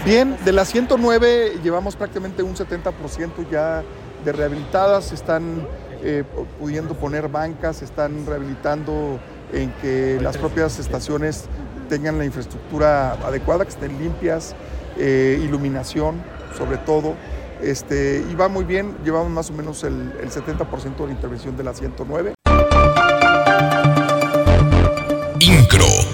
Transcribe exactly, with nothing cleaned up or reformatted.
Bien, de las ciento nueve llevamos prácticamente un setenta por ciento ya de rehabilitadas, están eh, pudiendo poner bancas, están rehabilitando en que las propias estaciones tengan la infraestructura adecuada, que estén limpias, eh, iluminación sobre todo, este, y va muy bien, llevamos más o menos el, el setenta por ciento de la intervención de la ciento nueve. Incro.